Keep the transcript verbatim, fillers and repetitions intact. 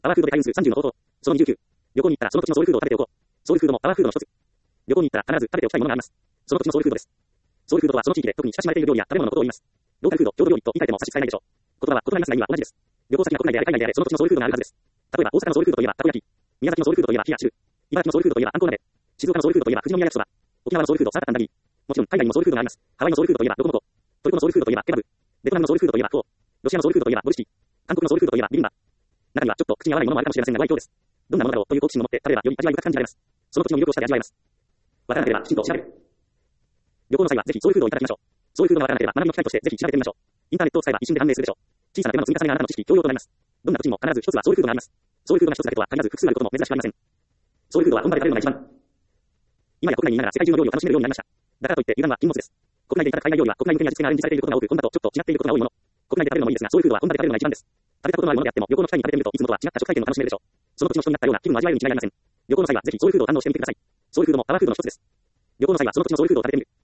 パワーフードでタイム数さんじゅうの方法。そのにじゅうきゅう。旅行に行ったらその土地のソウルフードを食べておこう。ソウルフードもパワーフードの一つ。旅行に行ったら必ず食べておきたいものがあります。その土地のソウルフードです。ソウルフードとはその地域で特に親しまれている料理や食べ物のことを言います。ローカルフード、郷土料理と言い換えても差し支えないでしょう。言葉は異なりますが意味は同じです。旅行先が国内であれ海外であれその土地のソウルフードがあるはずです。例えば大阪のソウルフードといえばたこ焼き。宮崎のソウルフードといえば冷や汁。茨城のソウルフードといえばあんこう鍋。静岡のソウルフードといえば富士宮焼きそば。沖縄のソウルフードサラダタンダリー。もちろん海外にもソウルフードがあります。ハワイのソウルフードといえばロコモコ。トルコのソウルフードといえばケバブ。ベトナムのソウルフードといえばフォー。ロシアのソウルフードといえばボルシチ。韓国のソウルフードといえばビビンバ。中にはちょっと口に合わないものもあるかもしれませんがご愛嬌です。どんなものだろうという好奇心を持って食べればより味わい深く感じられます。その土地の魅力を下で味わえます。わからなければきちんと調べる。旅行の際はぜひソウルフードをいただきましょう。ソウルフードがわからなければ学びの機会としてぜひ調べてみましょう。インターネットを使えば一瞬で判明するでしょう。小さな手間の積み重ねがあなたの知識教養となります。どんな土地にも必ず一つはソウルフードがあります。ソウルフードが一つだけとは限らず複数あることも珍しくありません。ソウルフードは本場で食べるのが一番。今や国内にいながら世界中の料理を楽しめるようになりました。だからといって油断は禁物です。国内でいただく海外料理は国内向けに味付けがアレンジされていることが多く本場とちょっと違っていることが多いもの。国内で食べるのもいいですがソウルフードは本場で食べるのが一番です。食べたことのあるものであっても旅行の機会に食べてみるといつもとは違った食体験を楽しめるでしょう。その土地の人になったような気分を味わえるに違いありません。旅行の際はぜひソウルフードを堪能してみてください。ソウルフードもパワーフードの一つです。旅行の際はその土地のソウルフードを食べてみる。